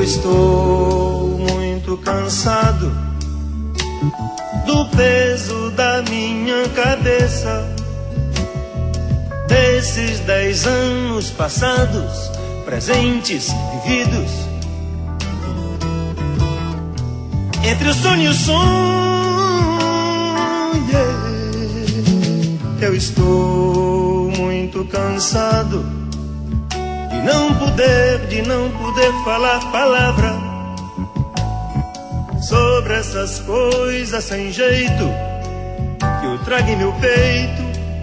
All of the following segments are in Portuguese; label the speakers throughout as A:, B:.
A: estou muito cansado do peso da minha cabeça, desses 10 anos passados, presentes, vividos, entre o sonho e o sonho. Eu estou muito cansado de não poder falar palavra sobre essas coisas sem jeito que eu trago em meu peito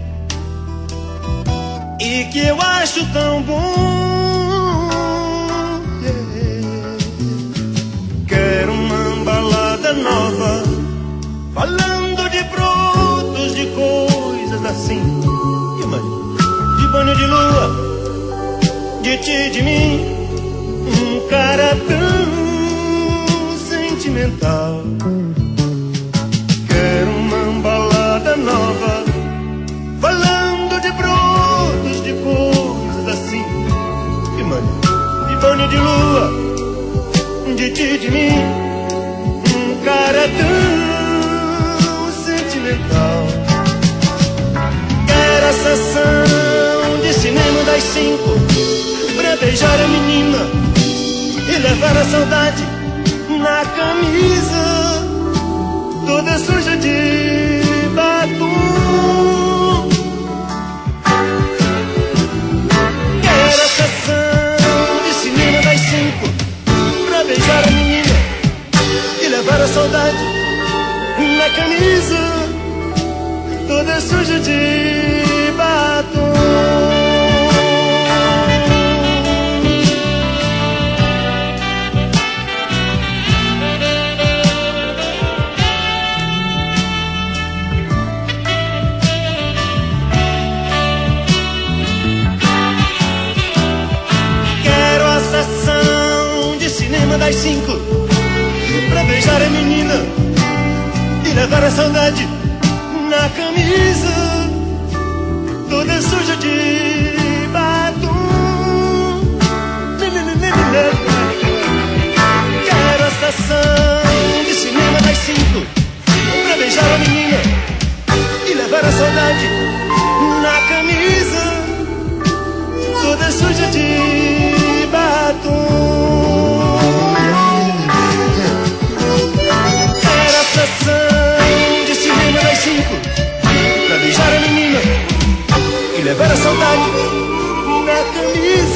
A: e que eu acho tão bom. Quero uma balada nova, falando de brotos, de coisas assim, de banho de lua, de ti, de mim, um cara tão sentimental. Quero uma balada nova, falando de brotos, de coisas assim, de banho de lua, de ti, de mim, um cara tão sentimental. Quero a sessão de cinema das 5 pra beijar a menina e levar a saudade na camisa toda suja de batom. Quero a sessão de cinema das 5 pra beijar a menina e levar a saudade na camisa toda suja de batom. Das 5 pra beijar a menina e levar a saudade na camisa toda suja de batom. Quero a estação de cinema das 5 pra beijar a menina e levar a saudade na camisa toda suja de batom. De cinema das 5 pra beijar a menina e levar a saudade na camisa